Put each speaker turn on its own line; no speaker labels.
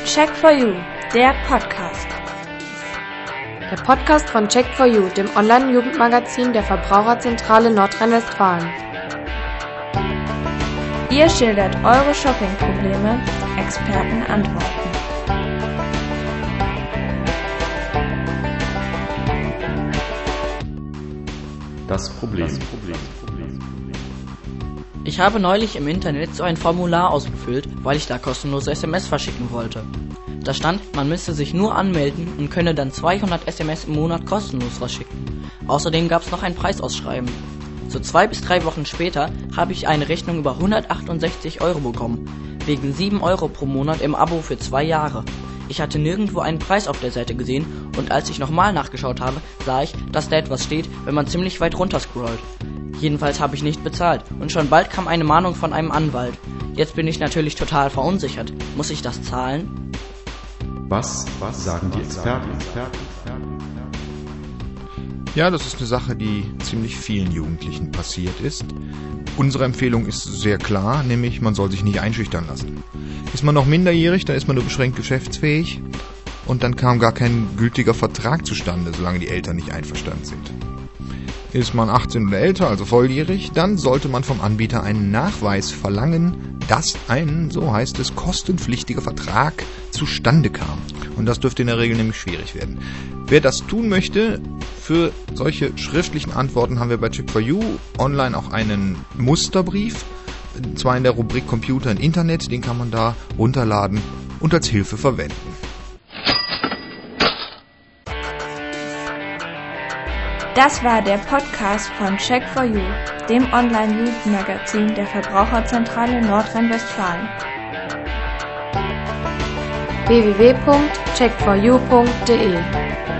Check4You, der Podcast.
Der Podcast von Check4You, dem Online-Jugendmagazin der Verbraucherzentrale Nordrhein-Westfalen.
Ihr schildert eure Shoppingprobleme, Experten antworten.
Das Problem.
Ich habe neulich im Internet so ein Formular ausgefüllt, weil ich da kostenlose SMS verschicken wollte. Da stand, man müsste sich nur anmelden und könne dann 200 SMS im Monat kostenlos verschicken. Außerdem gab es noch ein Preisausschreiben. So 2 bis 3 Wochen später habe ich eine Rechnung über 168 € bekommen, wegen 7 € pro Monat im Abo für 2 Jahre. Ich hatte nirgendwo einen Preis auf der Seite gesehen und als ich nochmal nachgeschaut habe, sah ich, dass da etwas steht, wenn man ziemlich weit runter scrollt. Jedenfalls habe ich nicht bezahlt und schon bald kam eine Mahnung von einem Anwalt. Jetzt bin ich natürlich total verunsichert. Muss ich das zahlen?
Was sagen die Experten?
Ja, das ist eine Sache, die ziemlich vielen Jugendlichen passiert ist. Unsere Empfehlung ist sehr klar, nämlich man soll sich nicht einschüchtern lassen. Ist man noch minderjährig, dann ist man nur beschränkt geschäftsfähig und dann kam gar kein gültiger Vertrag zustande, solange die Eltern nicht einverstanden sind. Ist man 18 oder älter, also volljährig, dann sollte man vom Anbieter einen Nachweis verlangen, dass ein, so heißt es, kostenpflichtiger Vertrag zustande kam. Und das dürfte in der Regel nämlich schwierig werden. Wer das tun möchte, für solche schriftlichen Antworten haben wir bei Check4You online auch einen Musterbrief, zwar in der Rubrik Computer und Internet, den kann man da runterladen und als Hilfe verwenden.
Das war der Podcast von Check4You, dem Online-Jugendmagazin der Verbraucherzentrale Nordrhein-Westfalen.
www.check4you.de